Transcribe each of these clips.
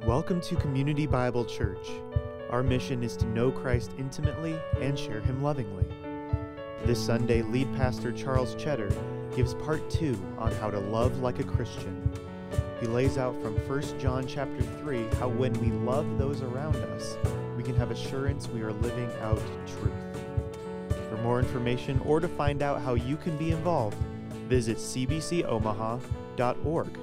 Welcome to Community Bible Church. Our mission is to know Christ intimately and share Him lovingly. This Sunday, lead pastor Charles Cheddar gives part 2 on how to love like a Christian. He lays out from 1 John chapter 3 how when we love those around us, we can have assurance we are living out truth. For more information or to find out how you can be involved, visit cbcomaha.org.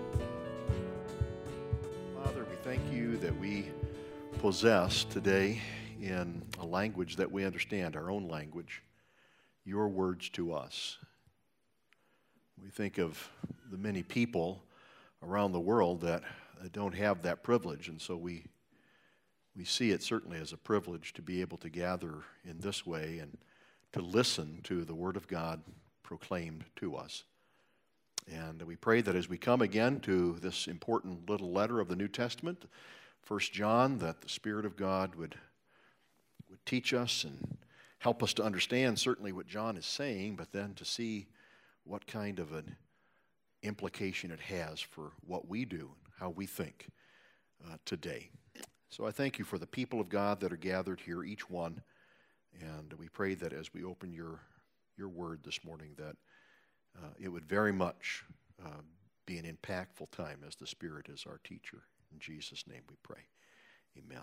Father, we thank you that we possess today in a language that we understand, our own language, your words to us. We think of the many people around the world that don't have that privilege, and so we see it certainly as a privilege to be able to gather in this way and to listen to the Word of God proclaimed to us. And we pray that as we come again to this important little letter of the New Testament, 1 John, that the Spirit of God would teach us and help us to understand certainly what John is saying, but then to see what kind of an implication it has for what we do and how we think today. So I thank you for the people of God that are gathered here, each one, and we pray that as we open your word this morning, that it would very much be an impactful time as the Spirit is our teacher. In Jesus' name we pray. Amen.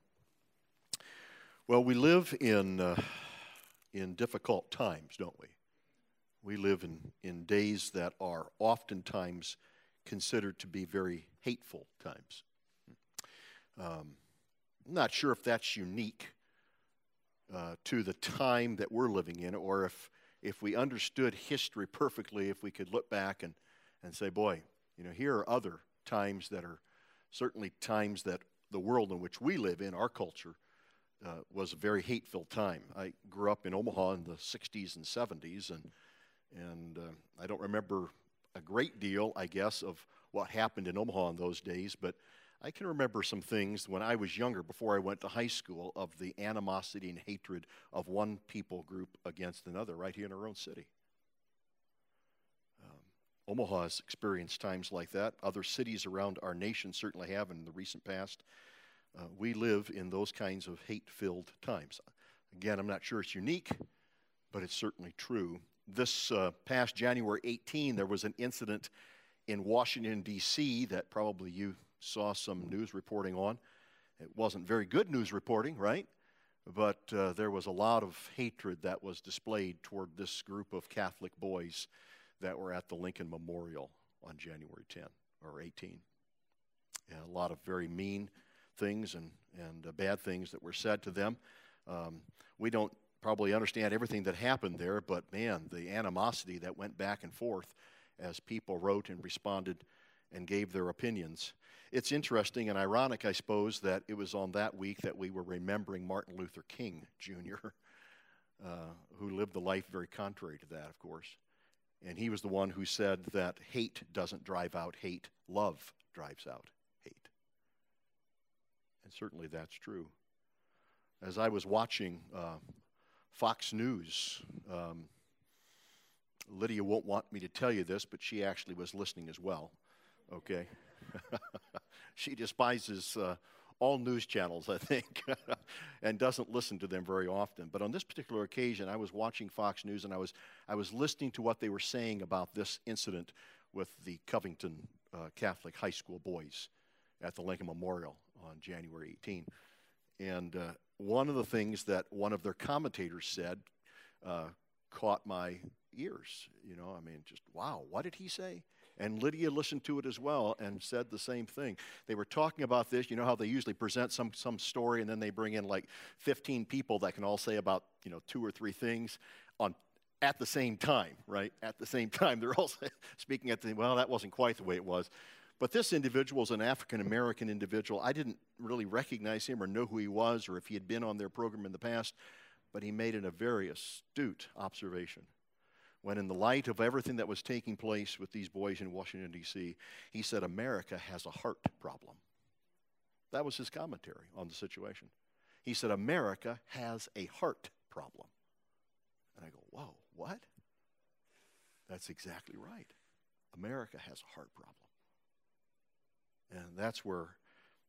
Well, we live in difficult times, don't we? We live in days that are oftentimes considered to be very hateful times. I'm not sure if that's unique to the time that we're living in, or if we understood history perfectly, if we could look back and say, boy, here are other times that are certainly times that the world in which we live in, our culture, was a very hateful time. I grew up in Omaha in the 60s and 70s, and I don't remember a great deal, I guess, of what happened in Omaha in those days, but I can remember some things when I was younger, before I went to high school, of the animosity and hatred of one people group against another right here in our own city. Omaha has experienced times like that. Other cities around our nation certainly have in the recent past. We live in those kinds of hate-filled times. Again, I'm not sure it's unique, but it's certainly true. This past January 18, there was an incident in Washington, D.C. that probably you saw some news reporting on. It wasn't very good news reporting, right? But there was a lot of hatred that was displayed toward this group of Catholic boys that were at the Lincoln Memorial on January 10 or 18. And a lot of very mean things and bad things that were said to them. We don't probably understand everything that happened there, but man, the animosity that went back and forth as people wrote and responded and gave their opinions. It's interesting and ironic, I suppose, that it was on that week that we were remembering Martin Luther King, Jr., who lived a life very contrary to that, of course. And he was the one who said that hate doesn't drive out hate, love drives out hate. And certainly that's true. As I was watching Fox News, Lydia won't want me to tell you this, but she actually was listening as well, okay? She despises all news channels, I think, and doesn't listen to them very often. But on this particular occasion, I was watching Fox News, and I was listening to what they were saying about this incident with the Covington Catholic High School boys at the Lincoln Memorial on January 18. And one of the things that one of their commentators said caught my ears. Just, wow, what did he say? And Lydia listened to it as well and said the same thing. They were talking about this. You know how they usually present some story and then they bring in like 15 people that can all say about 2 or 3 things at the same time, right? At the same time, they're all speaking well, that wasn't quite the way it was. But this individual is an African-American individual. I didn't really recognize him or know who he was or if he had been on their program in the past, but he made a very astute observation. When in the light of everything that was taking place with these boys in Washington, D.C., he said, America has a heart problem. That was his commentary on the situation. He said, America has a heart problem. And I go, whoa, what? That's exactly right. America has a heart problem. And that's where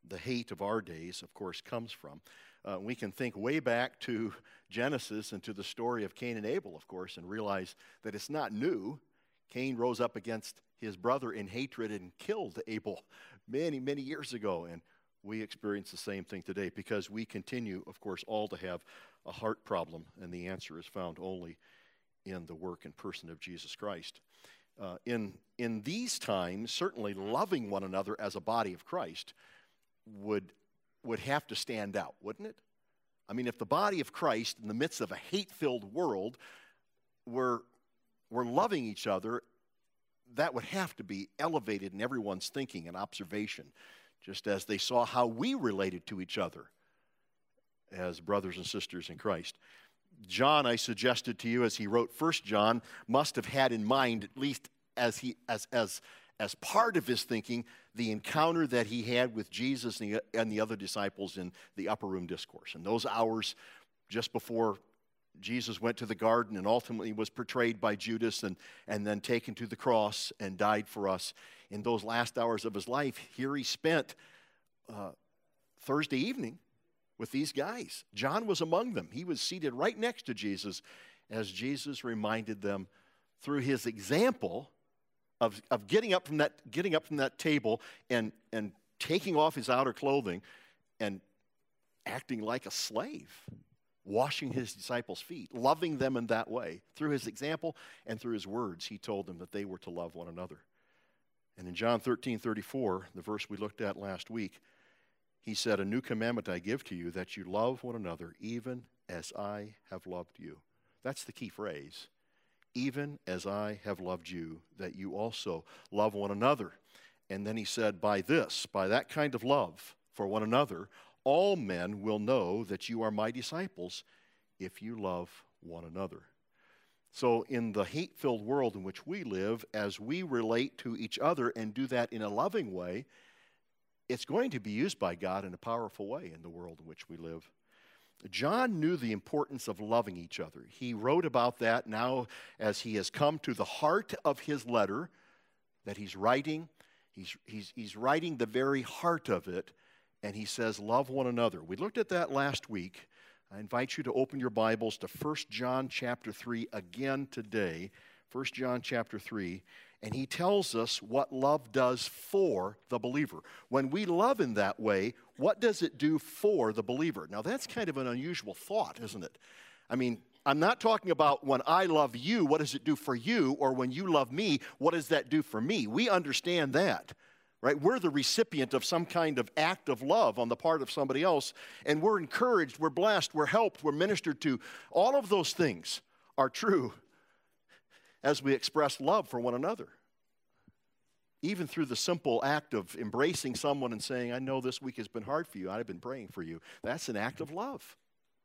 the hate of our days, of course, comes from. We can think way back to Genesis and to the story of Cain and Abel, of course, and realize that it's not new. Cain rose up against his brother in hatred and killed Abel many, many years ago. And we experience the same thing today because we continue, of course, all to have a heart problem, and the answer is found only in the work and person of Jesus Christ. In these times, certainly loving one another as a body of Christ would have to stand out, wouldn't it? I mean, if the body of Christ, in the midst of a hate-filled world, were loving each other, that would have to be elevated in everyone's thinking and observation, just as they saw how we related to each other as brothers and sisters in Christ. John, I suggested to you as he wrote 1 John, must have had in mind, at least as part of his thinking, the encounter that he had with Jesus and the other disciples in the upper room discourse. And those hours just before Jesus went to the garden and ultimately was betrayed by Judas and then taken to the cross and died for us. In those last hours of his life, here he spent Thursday evening with these guys. John was among them. He was seated right next to Jesus as Jesus reminded them through his example of getting up from that table and taking off his outer clothing and acting like a slave, washing his disciples' feet, loving them in that way. Through his example and through his words, he told them that they were to love one another. And in John 13:34, the verse we looked at last week, he said, "A new commandment I give to you, that you love one another, even as I have loved you." That's the key phrase. Even as I have loved you, that you also love one another. And then he said, by that kind of love for one another, all men will know that you are my disciples if you love one another. So in the hate-filled world in which we live, as we relate to each other and do that in a loving way, it's going to be used by God in a powerful way in the world in which we live. John knew the importance of loving each other. He wrote about that now as he has come to the heart of his letter that he's writing. He's writing the very heart of it, and he says, love one another. We looked at that last week. I invite you to open your Bibles to 1 John chapter 3 again today. 1 John chapter 3. And he tells us what love does for the believer. When we love in that way, what does it do for the believer? Now, that's kind of an unusual thought, isn't it? I mean, I'm not talking about when I love you, what does it do for you? Or when you love me, what does that do for me? We understand that, right? We're the recipient of some kind of act of love on the part of somebody else, and we're encouraged, we're blessed, we're helped, we're ministered to. All of those things are true as we express love for one another. Even through the simple act of embracing someone and saying, I know this week has been hard for you, I've been praying for you. That's an act of love.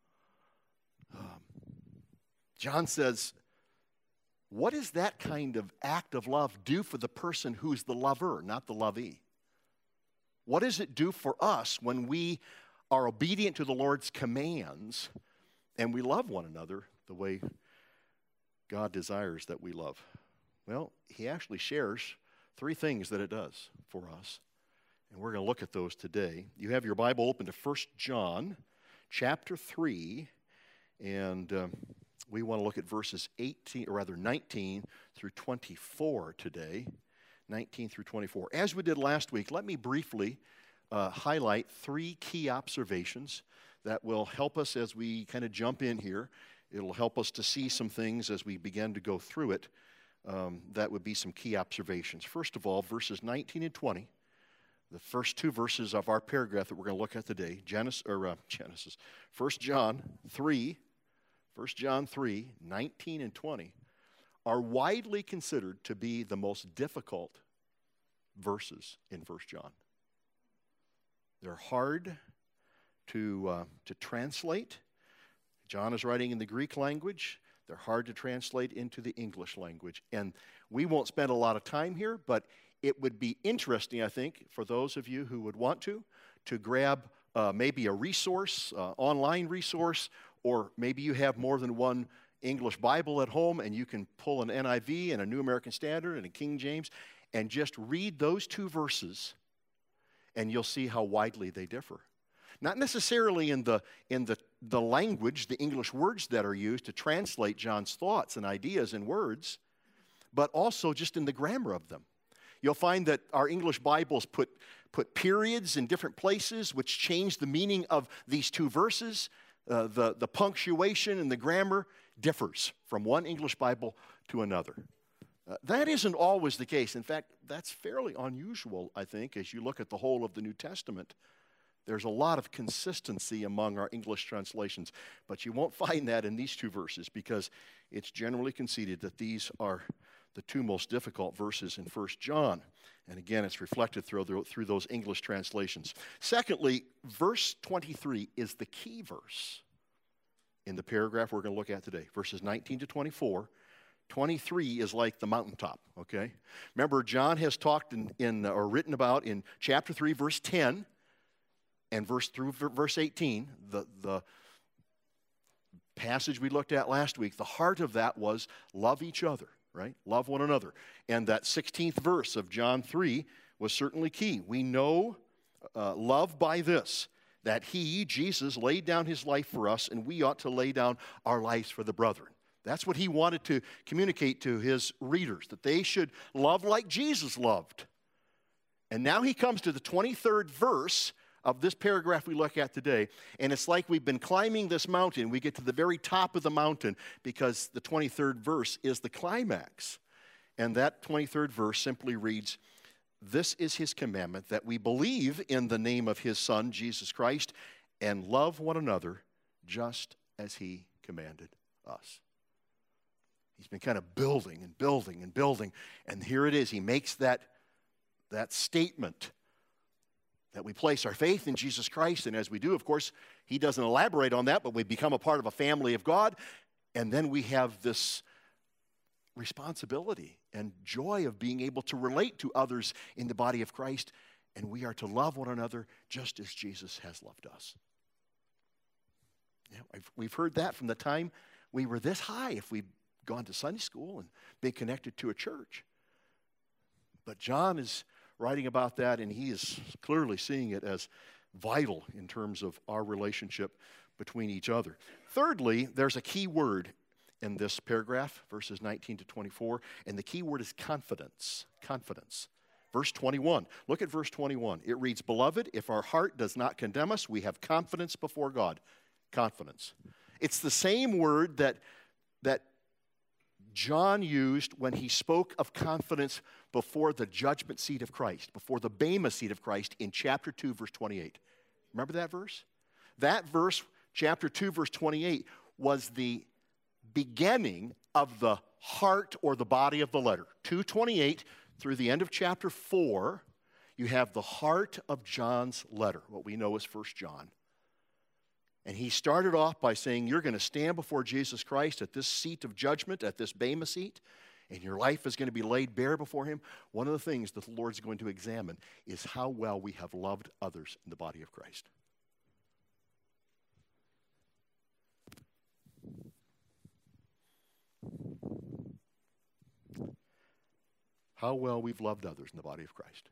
John says, what does that kind of act of love do for the person who's the lover, not the lovee? What does it do for us when we are obedient to the Lord's commands and we love one another the way God desires that we love? Well, he actually shares 3 things that it does for us, and we're going to look at those today. You have your Bible open to 1 John chapter 3, and we want to look at verses 19 through 24 today, 19 through 24. As we did last week, let me briefly highlight 3 key observations that will help us as we kind of jump in here. It'll help us to see some things as we begin to go through it. That would be some key observations. First of all, verses 19 and 20, the first 2 verses of our paragraph that we're going to look at today, 1 John 3, 19 and 20, are widely considered to be the most difficult verses in 1 John. They're hard to translate. John is writing in the Greek language. They're hard to translate into the English language. And we won't spend a lot of time here, but it would be interesting, I think, for those of you who would want to grab maybe a resource, online resource, or maybe you have more than one English Bible at home and you can pull an NIV and a New American Standard and a King James and just read those 2 verses and you'll see how widely they differ. Not necessarily in the language, the English words that are used to translate John's thoughts and ideas in words, but also just in the grammar of them. You'll find that our English Bibles put periods in different places, which change the meaning of these two verses. The punctuation and the grammar differs from one English Bible to another. That isn't always the case. In fact, that's fairly unusual, I think, as you look at the whole of the New Testament. There's a lot of consistency among our English translations, but you won't find that in these two verses because it's generally conceded that these are the two most difficult verses in 1 John. And again, it's reflected through those English translations. Secondly, verse 23 is the key verse in the paragraph we're going to look at today, verses 19 to 24. 23 is like the mountaintop, okay? Remember, John has talked or written about in chapter 3, verse 10, and verse 18, the passage we looked at last week, the heart of that was love each other, right? Love one another. And that 16th verse of John 3 was certainly key. We know love by this, that he, Jesus, laid down his life for us, and we ought to lay down our lives for the brethren. That's what he wanted to communicate to his readers, that they should love like Jesus loved. And now he comes to the 23rd verse of this paragraph we look at today, and it's like we've been climbing this mountain. We get to the very top of the mountain because the 23rd verse is the climax. And that 23rd verse simply reads, "This is his commandment, that we believe in the name of his Son, Jesus Christ, and love one another just as he commanded us." He's been kind of building and building and building, and here it is. He makes that statement that we place our faith in Jesus Christ, and as we do, of course, he doesn't elaborate on that, but we become a part of a family of God, and then we have this responsibility and joy of being able to relate to others in the body of Christ, and we are to love one another just as Jesus has loved us. We've heard that from the time we were this high, if we'd gone to Sunday school and been connected to a church. But John is writing about that, and he is clearly seeing it as vital in terms of our relationship between each other. Thirdly, there's a key word in this paragraph, verses 19 to 24, and the key word is confidence. Confidence. Verse 21. Look at verse 21. It reads, "Beloved, if our heart does not condemn us, we have confidence before God." Confidence. It's the same word that John used when he spoke of confidence before the judgment seat of Christ, before the Bema seat of Christ in chapter 2, verse 28. Remember that verse? That verse, chapter 2, verse 28, was the beginning of the heart or the body of the letter. 2:28 through the end of chapter 4, you have the heart of John's letter, what we know as 1 John. And he started off by saying, you're going to stand before Jesus Christ at this seat of judgment, at this Bema seat, and your life is going to be laid bare before him. One of the things that the Lord's going to examine is how well we have loved others in the body of Christ. How well we've loved others in the body of Christ.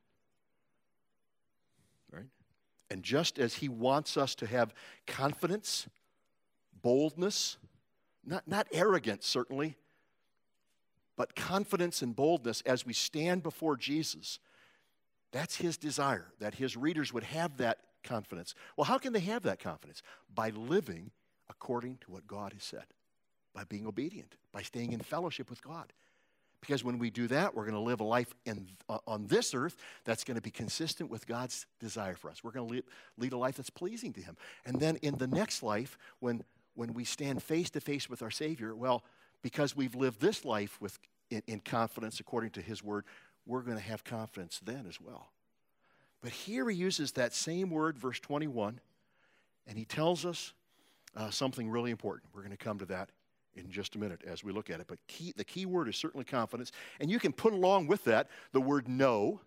Right? And just as he wants us to have confidence, boldness, not arrogance certainly, but confidence and boldness as we stand before Jesus, that's his desire, that his readers would have that confidence. Well, how can they have that confidence? By living according to what God has said, by being obedient, by staying in fellowship with God. Because when we do that, we're going to live a life on this earth that's going to be consistent with God's desire for us. We're going to lead a life that's pleasing to him. And then in the next life, when we stand face to face with our Savior, well, because we've lived this life in confidence according to his word, we're going to have confidence then as well. But here he uses that same word, verse 21, and he tells us something really important. We're going to come to that in just a minute as we look at it. But the key word is certainly confidence. And you can put along with that the word know,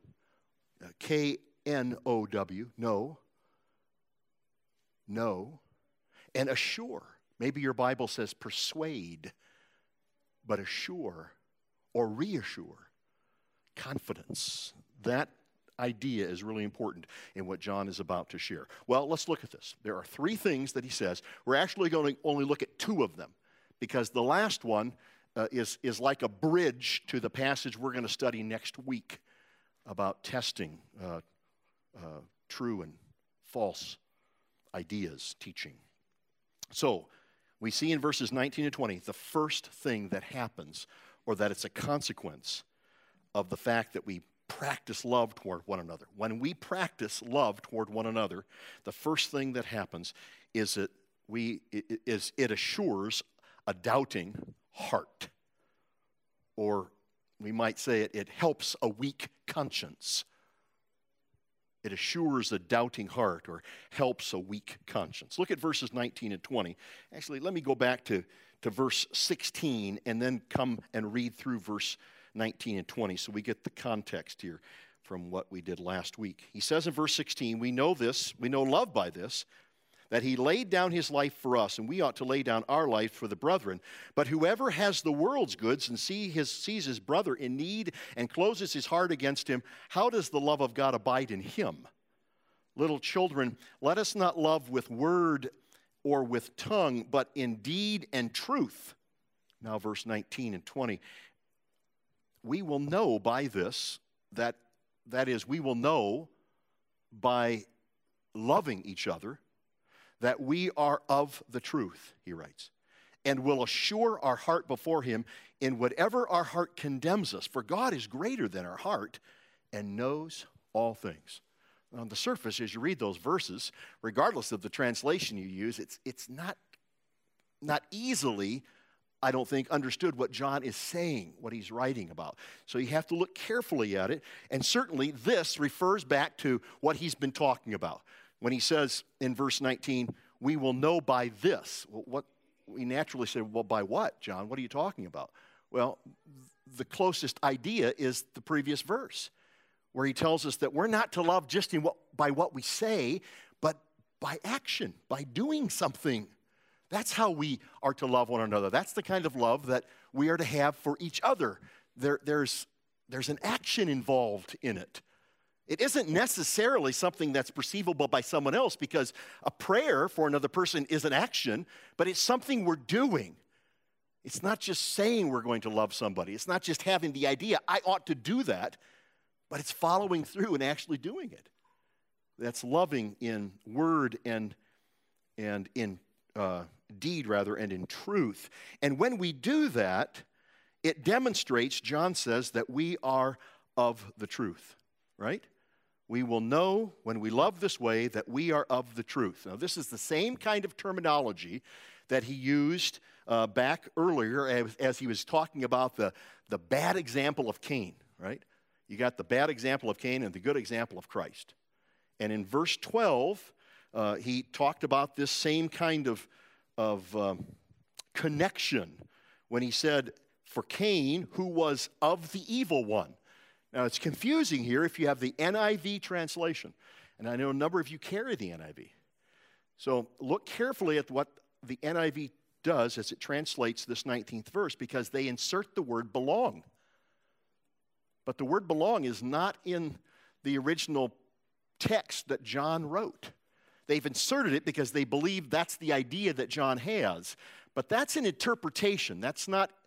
K-N-O-W, know, and assure. Maybe your Bible says persuade, but assure or reassure. Confidence. That idea is really important in what John is about to share. Well, let's look at this. There are three things that he says. We're actually going to only look at two of them, because the last one is like a bridge to the passage we're going to study next week about testing true and false ideas, teaching. So we see in verses 19 and 20 the first thing that happens, or that it's a consequence of the fact that we practice love toward one another. When we practice love toward one another, the first thing that happens is that it assures a doubting heart. Or we might say it helps a weak conscience. It assures a doubting heart or helps a weak conscience. Look at verses 19 and 20. Actually, let me go back to verse 16 and then come and read through verse 19 and 20 so we get the context here from what we did last week. He says in verse 16, we know love by this, that he laid down his life for us, and we ought to lay down our life for the brethren. But whoever has the world's goods and sees his brother in need and closes his heart against him, how does the love of God abide in him? Little children, let us not love with word or with tongue, but in deed and truth. Now verse 19 and 20. We will know by this, that is, we will know by loving each other that we are of the truth, he writes, and will assure our heart before him in whatever our heart condemns us. For God is greater than our heart and knows all things. On the surface, as you read those verses, regardless of the translation you use, it's not easily, I don't think, understood what John is saying, what he's writing about. So you have to look carefully at it. And certainly this refers back to what he's been talking about. When he says in verse 19, we will know by this. Well, what we naturally say, well, by what, John? What are you talking about? Well, the closest idea is the previous verse, where he tells us that we're not to love just by what we say, but by action, by doing something. That's how we are to love one another. That's the kind of love that we are to have for each other. There's an action involved in it. It isn't necessarily something that's perceivable by someone else, because a prayer for another person is an action, but it's something we're doing. It's not just saying we're going to love somebody. It's not just having the idea, I ought to do that, but it's following through and actually doing it. That's loving in word and in deed, rather, and in truth. And when we do that, it demonstrates, John says, that we are of the truth, right? We will know when we love this way that we are of the truth. Now, this is the same kind of terminology that he used back earlier as he was talking about the bad example of Cain, right? You got the bad example of Cain and the good example of Christ. And in verse 12, he talked about this same kind of connection when he said, for Cain, who was of the evil one. Now, it's confusing here if you have the NIV translation. And I know a number of you carry the NIV. So look carefully at what the NIV does as it translates this 19th verse, because they insert the word belong. But the word belong is not in the original text that John wrote. They've inserted it because they believe that's the idea that John has. But that's an interpretation. That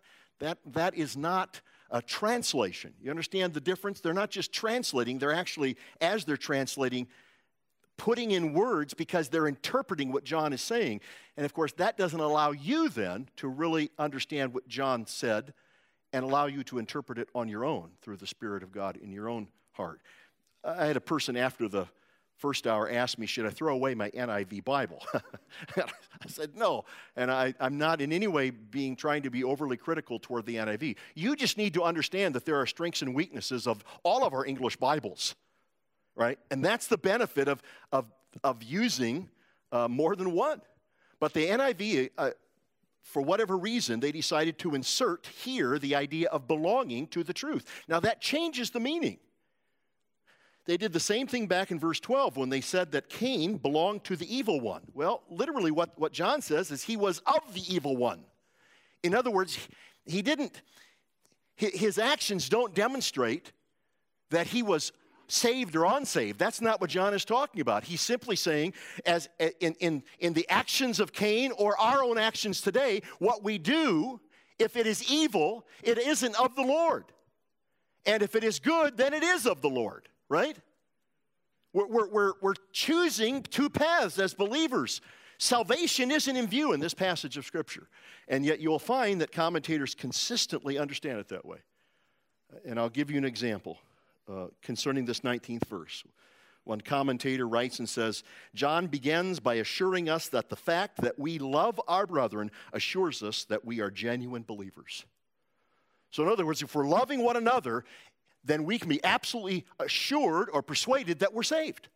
is not a translation. You understand the difference? They're not just translating. They're actually, as they're translating, putting in words because they're interpreting what John is saying. And of course, that doesn't allow you then to really understand what John said and allow you to interpret it on your own through the Spirit of God in your own heart. I had a person after the first hour ask me, should I throw away my NIV Bible? I said no, and I'm not in any way trying to be overly critical toward the NIV. You just need to understand that there are strengths and weaknesses of all of our English Bibles, right? And that's the benefit of using more than one. But the NIV, for whatever reason, they decided to insert here the idea of belonging to the truth. Now that changes the meaning. They did the same thing back in verse 12 when they said that Cain belonged to the evil one. Well, literally what John says is he was of the evil one. In other words, his actions don't demonstrate that he was saved or unsaved. That's not what John is talking about. He's simply saying, as in the actions of Cain or our own actions today, what we do, if it is evil, it isn't of the Lord. And if it is good, then it is of the Lord, right? We're choosing two paths as believers. Salvation isn't in view in this passage of Scripture. And yet you'll find that commentators consistently understand it that way. And I'll give you an example concerning this 19th verse. One commentator writes and says, John begins by assuring us that the fact that we love our brethren assures us that we are genuine believers. So in other words, if we're loving one another, then we can be absolutely assured or persuaded that we're saved.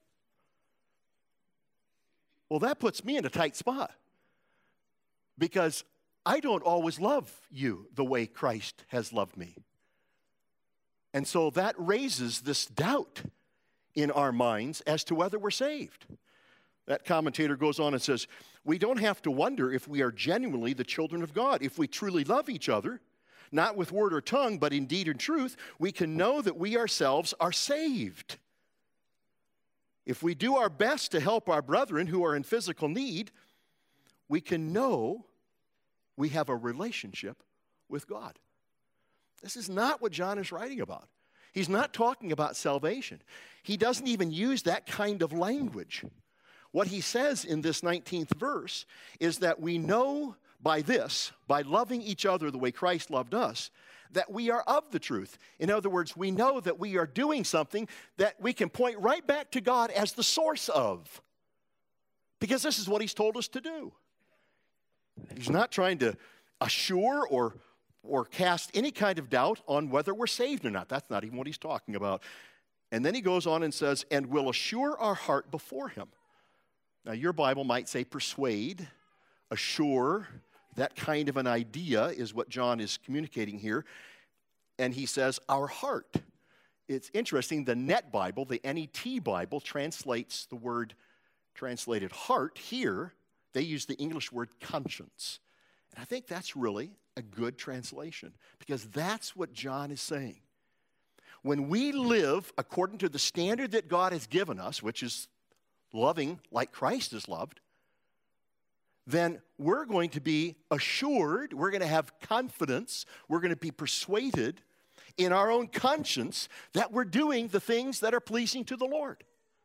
Well, that puts me in a tight spot because I don't always love you the way Christ has loved me. And so that raises this doubt in our minds as to whether we're saved. That commentator goes on and says, we don't have to wonder if we are genuinely the children of God. If we truly love each other, not with word or tongue, but in deed and truth, we can know that we ourselves are saved. If we do our best to help our brethren who are in physical need, we can know we have a relationship with God. This is not what John is writing about. He's not talking about salvation. He doesn't even use that kind of language. What he says in this 19th verse is that we know by this, by loving each other the way Christ loved us, that we are of the truth. In other words, we know that we are doing something that we can point right back to God as the source of. Because this is what he's told us to do. He's not trying to assure or cast any kind of doubt on whether we're saved or not. That's not even what he's talking about. And then he goes on and says, and will assure our heart before him. Now, your Bible might say persuade, assure. That kind of an idea is what John is communicating here. And he says, our heart. It's interesting, the NET Bible, the NET Bible, translates the word translated heart here. They use the English word conscience. And I think that's really a good translation because that's what John is saying. When we live according to the standard that God has given us, which is loving like Christ is loved, then we're going to be assured, we're going to have confidence, we're going to be persuaded in our own conscience that we're doing the things that are pleasing to the Lord.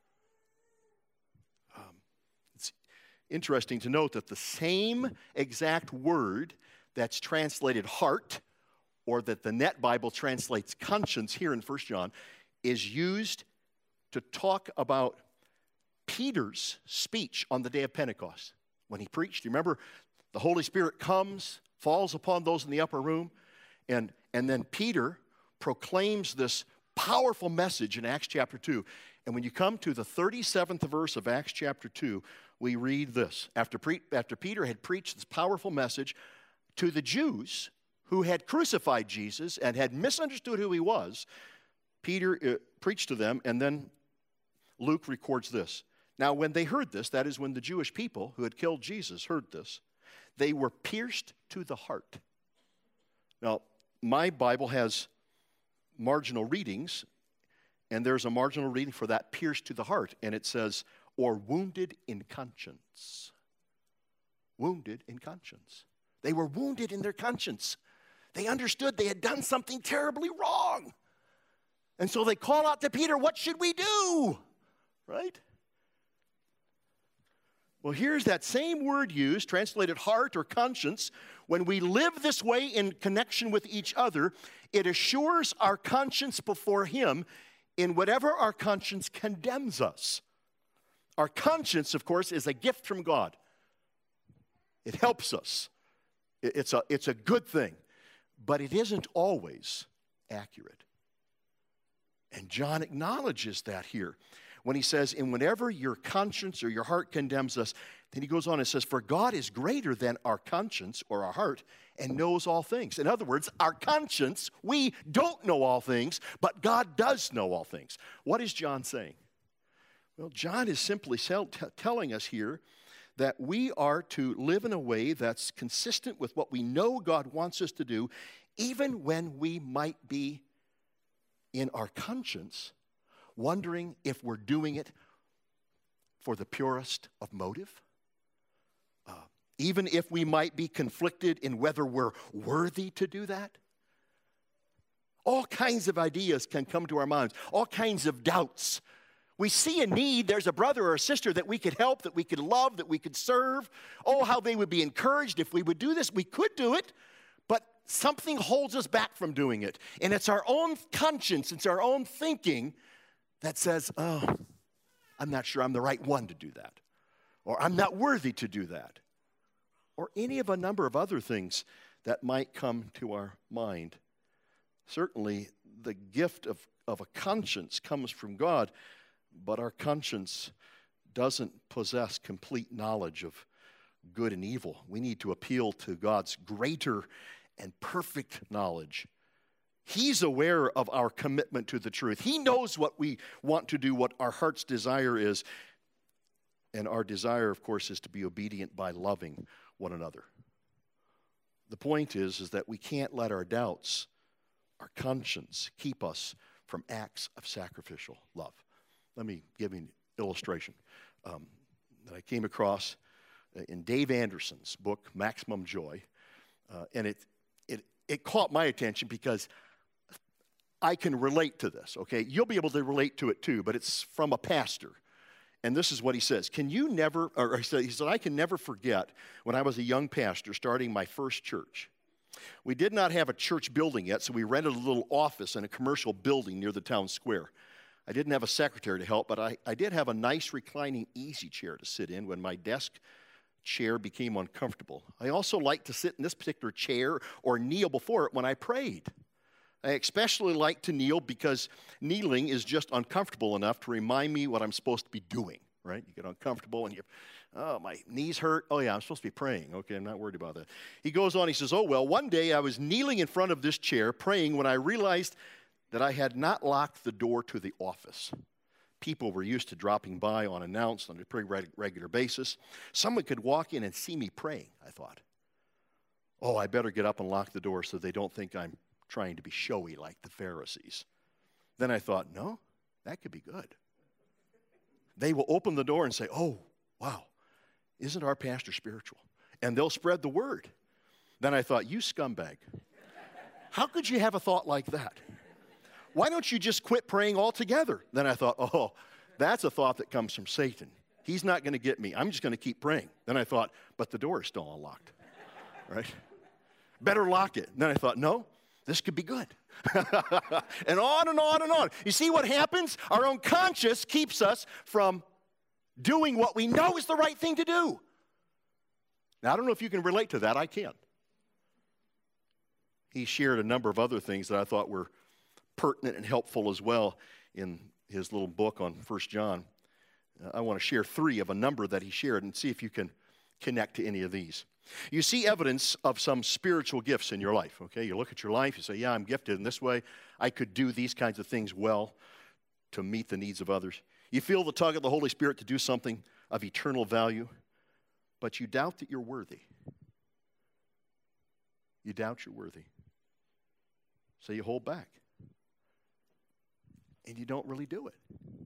It's interesting to note that the same exact word that's translated heart, or that the NET Bible translates conscience here in 1 John, is used to talk about Peter's speech on the day of Pentecost. When he preached, you remember, the Holy Spirit comes, falls upon those in the upper room, and then Peter proclaims this powerful message in Acts chapter 2. And when you come to the 37th verse of Acts chapter 2, we read this. After Peter had preached this powerful message to the Jews who had crucified Jesus and had misunderstood who he was, Peter preached to them, and then Luke records this. Now, when they heard this, that is when the Jewish people who had killed Jesus heard this, they were pierced to the heart. Now, my Bible has marginal readings, and there's a marginal reading for that pierced to the heart, and it says, or wounded in conscience. Wounded in conscience. They were wounded in their conscience. They understood they had done something terribly wrong. And so they call out to Peter, what should we do? Right? Well, here's that same word used, translated heart or conscience. When we live this way in connection with each other, it assures our conscience before him in whatever our conscience condemns us. Our conscience, of course, is a gift from God. It helps us. It's a good thing, but it isn't always accurate. And John acknowledges that here when he says, and whenever your conscience or your heart condemns us, then he goes on and says, for God is greater than our conscience or our heart and knows all things. In other words, our conscience, we don't know all things, but God does know all things. What is John saying? Well, John is simply telling us here that we are to live in a way that's consistent with what we know God wants us to do, even when we might be in our conscience wondering if we're doing it for the purest of motive? Even if we might be conflicted in whether we're worthy to do that? All kinds of ideas can come to our minds, all kinds of doubts. We see a need, there's a brother or a sister that we could help, that we could love, that we could serve. Oh, how they would be encouraged if we would do this. We could do it, but something holds us back from doing it. And it's our own conscience, it's our own thinking that says, oh, I'm not sure I'm the right one to do that. Or I'm not worthy to do that. Or any of a number of other things that might come to our mind. Certainly, the gift of a conscience comes from God, but our conscience doesn't possess complete knowledge of good and evil. We need to appeal to God's greater and perfect knowledge. He's aware of our commitment to the truth. He knows what we want to do, what our heart's desire is. And our desire, of course, is to be obedient by loving one another. The point is that we can't let our doubts, our conscience, keep us from acts of sacrificial love. Let me give you an illustration that I came across in Dave Anderson's book, Maximum Joy. And it caught my attention because I can relate to this, okay? You'll be able to relate to it too, but it's from a pastor. And this is what he says. He said, I can never forget when I was a young pastor starting my first church. We did not have a church building yet, so we rented a little office in a commercial building near the town square. I didn't have a secretary to help, but I did have a nice reclining easy chair to sit in when my desk chair became uncomfortable. I also liked to sit in this particular chair or kneel before it when I prayed. I especially like to kneel because kneeling is just uncomfortable enough to remind me what I'm supposed to be doing, right? You get uncomfortable and oh, my knees hurt. Oh, yeah, I'm supposed to be praying. Okay, I'm not worried about that. He goes on, he says, oh, well, one day I was kneeling in front of this chair praying when I realized that I had not locked the door to the office. People were used to dropping by unannounced on a pretty regular basis. Someone could walk in and see me praying, I thought. Oh, I better get up and lock the door so they don't think I'm trying to be showy like the Pharisees. Then I thought, no, that could be good. They will open the door and say, oh, wow, isn't our pastor spiritual? And they'll spread the word. Then I thought, you scumbag. How could you have a thought like that? Why don't you just quit praying altogether? Then I thought, oh, that's a thought that comes from Satan. He's not going to get me. I'm just going to keep praying. Then I thought, but the door is still unlocked, right? Better lock it. Then I thought, no, this could be good. And on and on and on. You see what happens? Our own conscience keeps us from doing what we know is the right thing to do. Now, I don't know if you can relate to that. I can. He shared a number of other things that I thought were pertinent and helpful as well in his little book on 1 John. I want to share 3 of a number that he shared and see if you can connect to any of these. You see evidence of some spiritual gifts in your life, okay? You look at your life, you say, yeah, I'm gifted in this way. I could do these kinds of things well to meet the needs of others. You feel the tug of the Holy Spirit to do something of eternal value, but you doubt that you're worthy. You doubt you're worthy. So you hold back. And you don't really do it.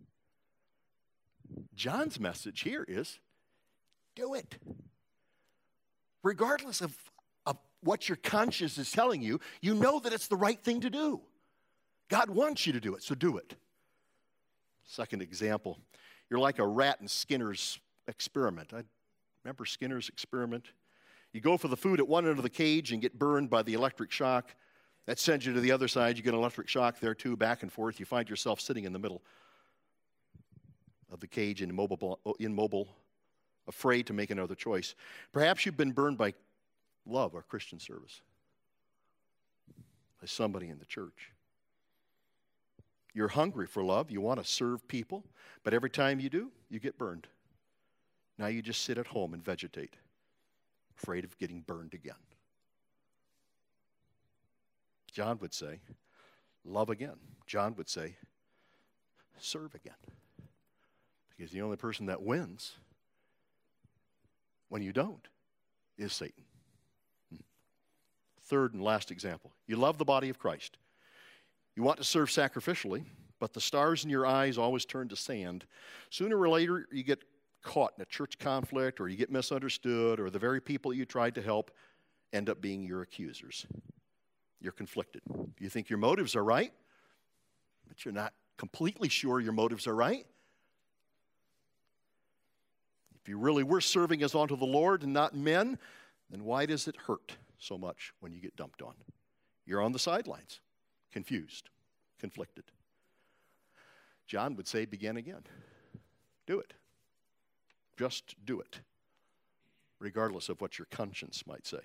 John's message here is, do it. Regardless of what your conscience is telling you, you know that it's the right thing to do. God wants you to do it, so do it. Second example, you're like a rat in Skinner's experiment. I remember Skinner's experiment. You go for the food at one end of the cage and get burned by the electric shock. That sends you to the other side. You get an electric shock there too, back and forth. You find yourself sitting in the middle of the cage, immobile, afraid to make another choice. Perhaps you've been burned by love or Christian service, by somebody in the church. You're hungry for love. You want to serve people, but every time you do, you get burned. Now you just sit at home and vegetate, afraid of getting burned again. John would say, love again. John would say, serve again. Because the only person that wins when you don't is Satan. Third and last example. You love the body of Christ. You want to serve sacrificially, but the stars in your eyes always turn to sand. Sooner or later, you get caught in a church conflict, or you get misunderstood, or the very people you tried to help end up being your accusers. You're conflicted. You think your motives are right, but you're not completely sure your motives are right. If you really were serving as unto the Lord and not men, then why does it hurt so much when you get dumped on? You're on the sidelines, confused, conflicted. John would say, begin again. Do it. Just do it, regardless of what your conscience might say.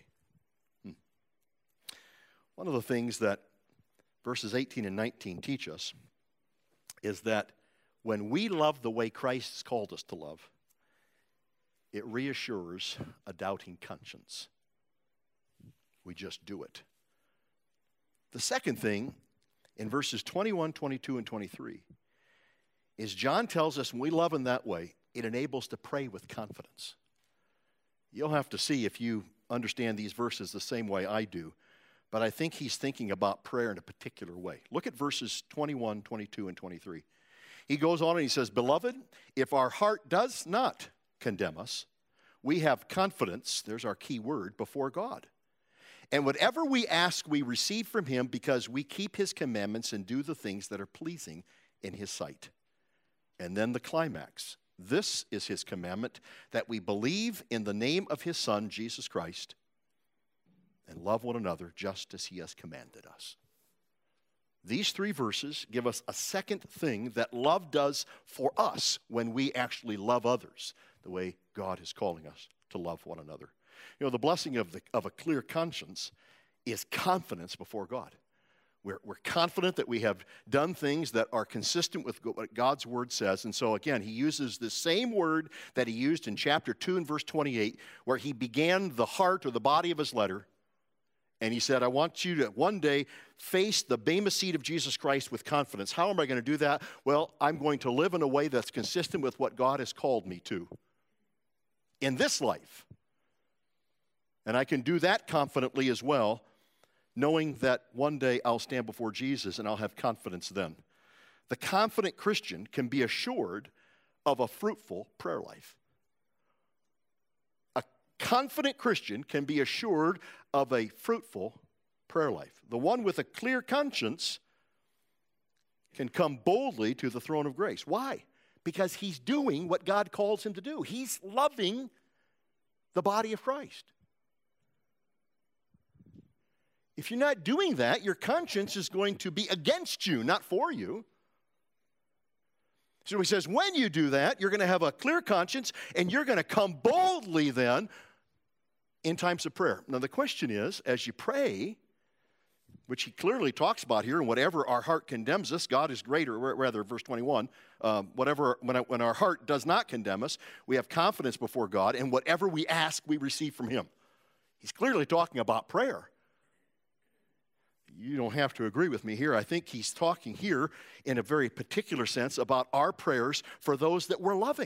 One of the things that verses 18 and 19 teach us is that when we love the way Christ has called us to love, it reassures a doubting conscience. We just do it. The second thing in verses 21, 22, and 23 is John tells us when we love in that way, it enables to pray with confidence. You'll have to see if you understand these verses the same way I do, but I think he's thinking about prayer in a particular way. Look at verses 21, 22, and 23. He goes on and he says, Beloved, if our heart does not condemn us, we have confidence, there's our key word, before God. And whatever we ask, we receive from him because we keep his commandments and do the things that are pleasing in his sight. And then the climax. This is his commandment, that we believe in the name of his Son, Jesus Christ, and love one another just as he has commanded us. These three verses give us a second thing that love does for us when we actually love others, the way God is calling us to love one another. You know, the blessing of a clear conscience is confidence before God. We're confident that we have done things that are consistent with what God's word says. And so again, he uses the same word that he used in chapter 2 and verse 28, where he began the heart or the body of his letter. And he said, I want you to one day face the bema seat of Jesus Christ with confidence. How am I going to do that? Well, I'm going to live in a way that's consistent with what God has called me to in this life. And I can do that confidently as well, knowing that one day I'll stand before Jesus and I'll have confidence then. The confident Christian can be assured of a fruitful prayer life. A confident Christian can be assured of a fruitful prayer life. The one with a clear conscience can come boldly to the throne of grace. Why? Because he's doing what God calls him to do. He's loving the body of Christ. If you're not doing that, your conscience is going to be against you, not for you. So he says, when you do that, you're going to have a clear conscience, and you're going to come boldly then in times of prayer. Now the question is, as you pray, which he clearly talks about here, and whatever our heart condemns us, God is greater, rather, verse 21, when our heart does not condemn us, we have confidence before God, and whatever we ask, we receive from him. He's clearly talking about prayer. You don't have to agree with me here. I think he's talking here in a very particular sense about our prayers for those that we're loving.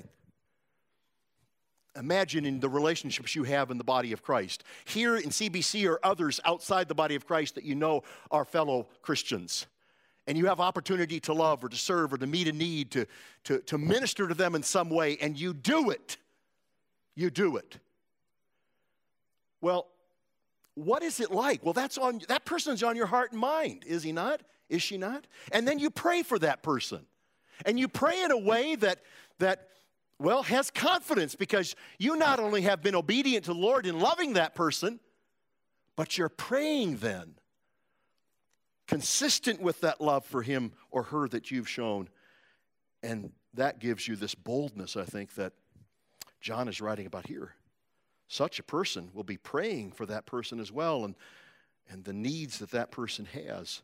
Imagine in the relationships you have in the body of Christ. Here in CBC or others outside the body of Christ that you know are fellow Christians. And you have opportunity to love or to serve or to meet a need, to minister to them in some way, and you do it. You do it. Well, what is it like? Well, that person's on your heart and mind, is he not? Is she not? And then you pray for that person. And you pray in a way that has confidence, because you not only have been obedient to the Lord in loving that person, but you're praying then consistent with that love for him or her that you've shown. And that gives you this boldness, I think, that John is writing about here. Such a person will be praying for that person as well, and the needs that person has.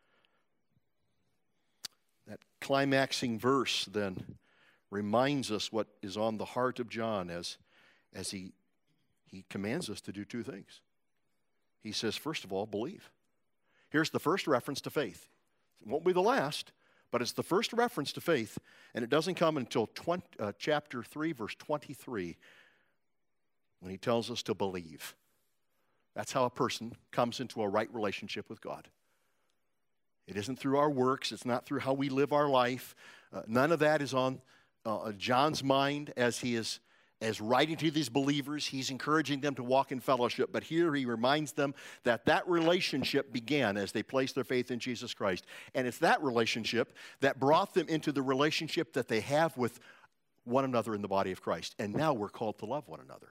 That climaxing verse then reminds us what is on the heart of John as he commands us to do two things. He says, first of all, believe. Here's the first reference to faith. It won't be the last, but it's the first reference to faith, and it doesn't come until chapter 3, verse 23, when he tells us to believe. That's how a person comes into a right relationship with God. It isn't through our works. It's not through how we live our life. None of that is on John's mind as he is writing to these believers. He's encouraging them to walk in fellowship. But here he reminds them that that relationship began as they placed their faith in Jesus Christ. And it's that relationship that brought them into the relationship that they have with one another in the body of Christ. And now we're called to love one another.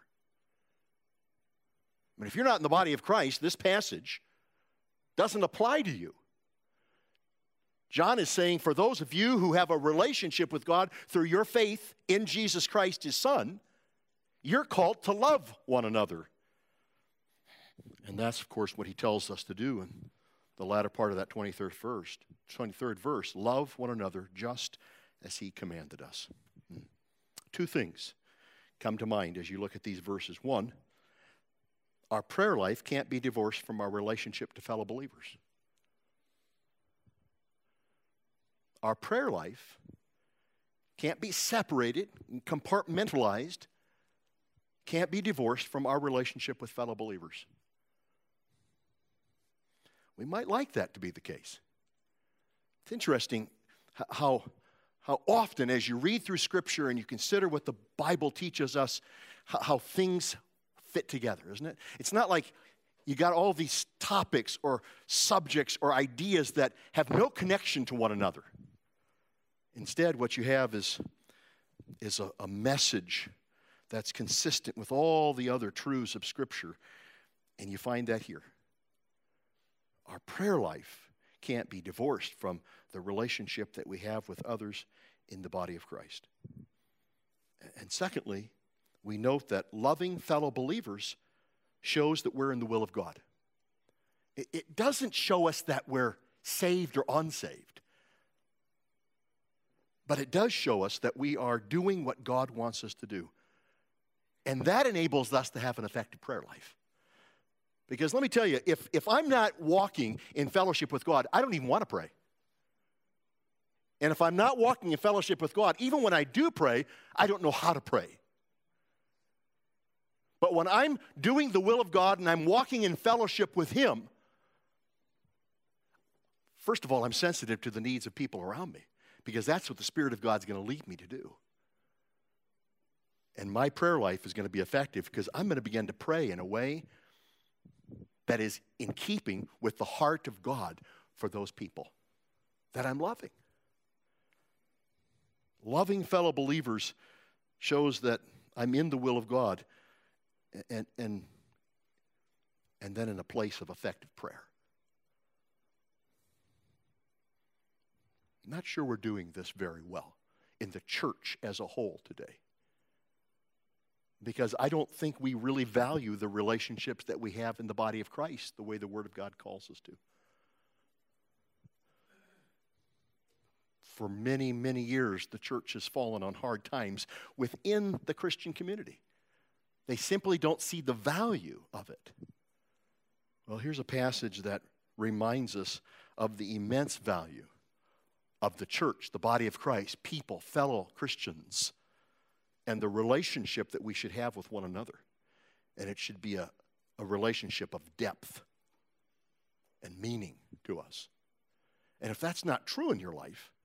I mean, if you're not in the body of Christ, this passage doesn't apply to you. John is saying, for those of you who have a relationship with God through your faith in Jesus Christ, his Son, you're called to love one another. And that's, of course, what he tells us to do in the latter part of that 23rd verse. Love one another just as he commanded us. Two things come to mind as you look at these verses. One, our prayer life can't be divorced from our relationship to fellow believers. Our prayer life can't be separated and compartmentalized, can't be divorced from our relationship with fellow believers. We might like that to be the case. It's interesting how often as you read through Scripture and you consider what the Bible teaches us, how things fit together, isn't it? It's not like you got all these topics or subjects or ideas that have no connection to one another. Instead, what you have is a message that's consistent with all the other truths of Scripture, and you find that here. Our prayer life can't be divorced from the relationship that we have with others in the body of Christ. And secondly, we note that loving fellow believers shows that we're in the will of God. It doesn't show us that we're saved or unsaved. But it does show us that we are doing what God wants us to do. And that enables us to have an effective prayer life. Because let me tell you, if I'm not walking in fellowship with God, I don't even want to pray. And if I'm not walking in fellowship with God, even when I do pray, I don't know how to pray. But when I'm doing the will of God and I'm walking in fellowship with Him, first of all, I'm sensitive to the needs of people around me. Because that's what the Spirit of God's going to lead me to do. And my prayer life is going to be effective because I'm going to begin to pray in a way that is in keeping with the heart of God for those people that I'm loving. Loving fellow believers shows that I'm in the will of God and then in a place of effective prayer. I'm not sure we're doing this very well in the church as a whole today. Because I don't think we really value the relationships that we have in the body of Christ the way the Word of God calls us to. For many, many years, the church has fallen on hard times within the Christian community. They simply don't see the value of it. Well, here's a passage that reminds us of the immense value of the church, the body of Christ, people, fellow Christians, and the relationship that we should have with one another. And it should be a relationship of depth and meaning to us. And if that's not true in your life,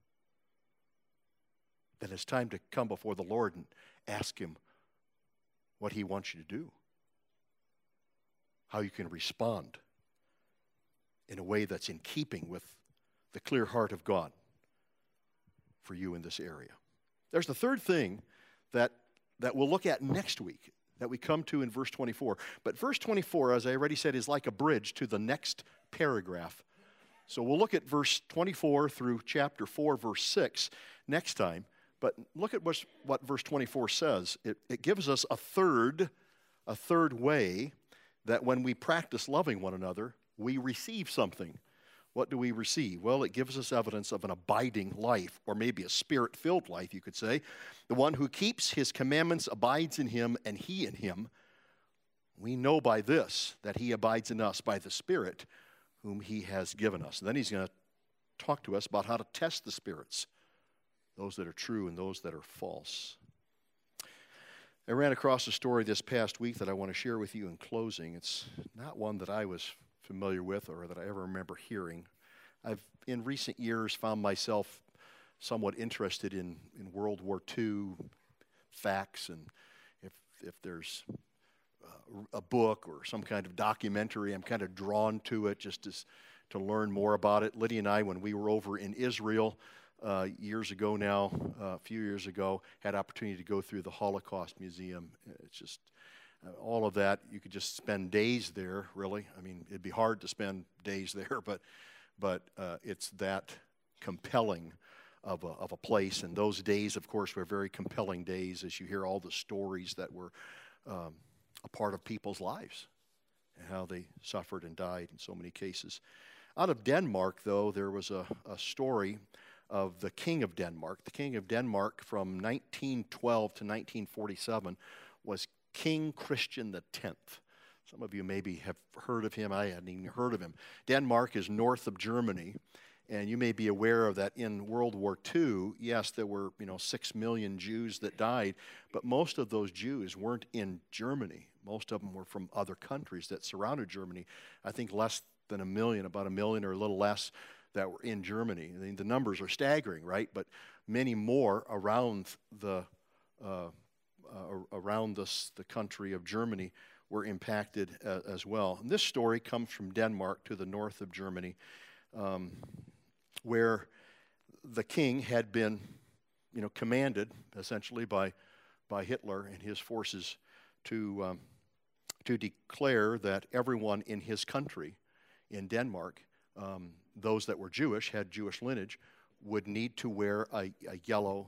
then it's time to come before the Lord and ask Him what He wants you to do, how you can respond in a way that's in keeping with the clear heart of God for you in this area. There's the third thing that we'll look at next week that we come to in verse 24. But verse 24, as I already said, is like a bridge to the next paragraph. So we'll look at verse 24 through chapter 4, verse 6 next time. But look at what verse 24 says. It gives us a third way that when we practice loving one another, we receive something. What do we receive? Well, it gives us evidence of an abiding life, or maybe a Spirit-filled life, you could say. The one who keeps His commandments abides in Him, and He in him. We know by this that He abides in us by the Spirit whom He has given us. And then He's going to talk to us about how to test the spirits, those that are true and those that are false. I ran across a story this past week that I want to share with you in closing. It's not one that I was familiar with or that I ever remember hearing. I've, in recent years, found myself somewhat interested in World War II facts, and if there's a book or some kind of documentary, I'm kind of drawn to it just to learn more about it. Lydia and I, when we were over in Israel years ago now, a few years ago, had opportunity to go through the Holocaust Museum. It's just all of that. You could just spend days there, really. I mean, it'd be hard to spend days there, but it's that compelling of a place. And those days, of course, were very compelling days as you hear all the stories that were a part of people's lives and how they suffered and died in so many cases. Out of Denmark, though, there was a story of the King of Denmark. The King of Denmark from 1912 to 1947 was King Christian X. Some of you maybe have heard of him. I hadn't even heard of him. Denmark is north of Germany, and you may be aware of that in World War II. Yes, there were 6 million Jews that died, but most of those Jews weren't in Germany. Most of them were from other countries that surrounded Germany. I think less than 1 million, about 1 million or a little less, that were in Germany. I mean, the numbers are staggering, right? But many more around the country of Germany were impacted as well. And this story comes from Denmark to the north of Germany, where the king had been, commanded essentially by Hitler and his forces to declare that everyone in his country, in Denmark, those that were Jewish, had Jewish lineage, would need to wear a yellow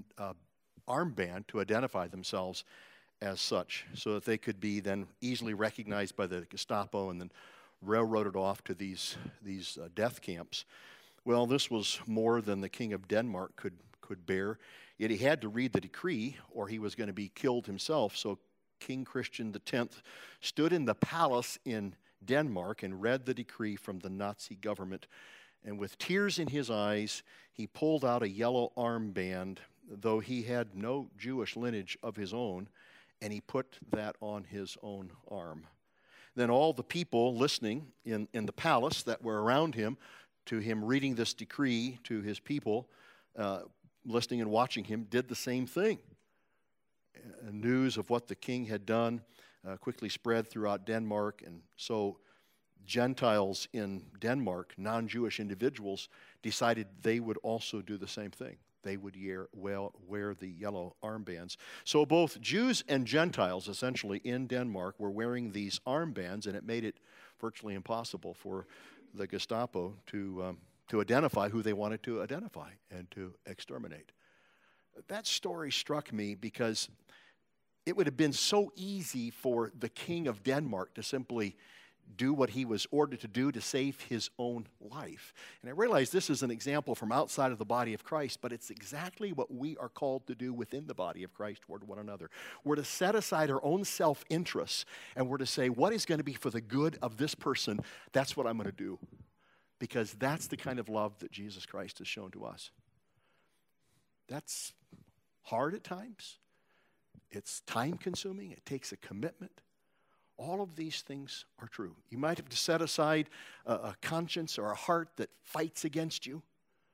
armband to identify themselves as such, so that they could be then easily recognized by the Gestapo and then railroaded off to these death camps. Well, this was more than the King of Denmark could bear. Yet he had to read the decree, or he was going to be killed himself. So King Christian X stood in the palace in Denmark and read the decree from the Nazi government. And with tears in his eyes, he pulled out a yellow armband, though he had no Jewish lineage of his own, and he put that on his own arm. Then all the people listening in the palace that were around him, to him reading this decree to his people, listening and watching him, did the same thing. News of what the king had done quickly spread throughout Denmark, and so Gentiles in Denmark, non-Jewish individuals, decided they would also do the same thing. They would wear the yellow armbands. So both Jews and Gentiles, essentially, in Denmark were wearing these armbands, and it made it virtually impossible for the Gestapo to identify who they wanted to identify and to exterminate. That story struck me because it would have been so easy for the King of Denmark to simply do what he was ordered to do to save his own life. And I realize this is an example from outside of the body of Christ, but it's exactly what we are called to do within the body of Christ toward one another. We're to set aside our own self-interests, and we're to say, what is going to be for the good of this person? That's what I'm going to do. Because that's the kind of love that Jesus Christ has shown to us. That's hard at times. It's time-consuming. It takes a commitment. All of these things are true. You might have to set aside a conscience or a heart that fights against you.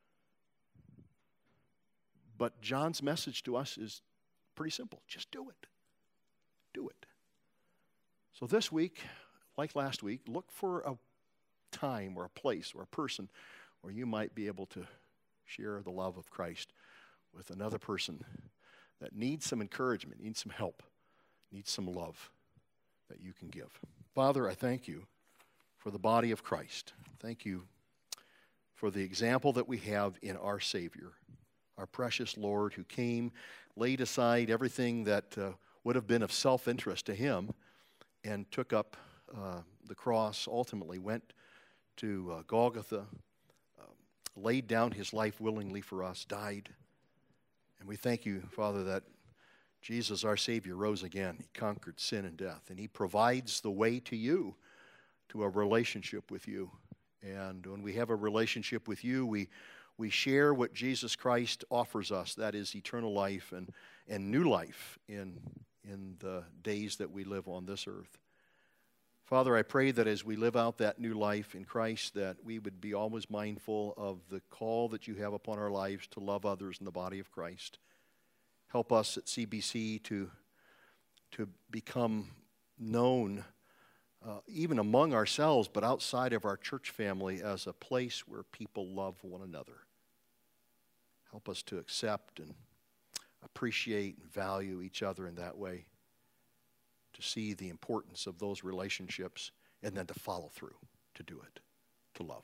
But John's message to us is pretty simple. Just do it. Do it. So this week, like last week, look for a time or a place or a person where you might be able to share the love of Christ with another person that needs some encouragement, needs some help, needs some love that you can give. Father, I thank you for the body of Christ. Thank you for the example that we have in our Savior, our precious Lord, who came, laid aside everything that would have been of self-interest to him, and took up the cross, ultimately went to Golgotha, laid down his life willingly for us, died. And we thank you, Father, that Jesus, our Savior, rose again. He conquered sin and death, and he provides the way to you, to a relationship with you. And when we have a relationship with you, we share what Jesus Christ offers us, that is eternal life and new life in the days that we live on this earth. Father, I pray that as we live out that new life in Christ, that we would be always mindful of the call that you have upon our lives to love others in the body of Christ. Help us at CBC to become known even among ourselves, but outside of our church family, as a place where people love one another. Help us to accept and appreciate and value each other in that way, to see the importance of those relationships, and then to follow through, to do it, to love.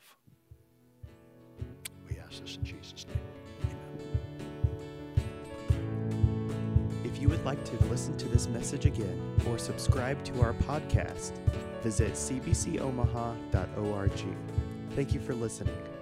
We ask this in Jesus' name. Amen. If you would like to listen to this message again or subscribe to our podcast, visit cbcomaha.org. Thank you for listening.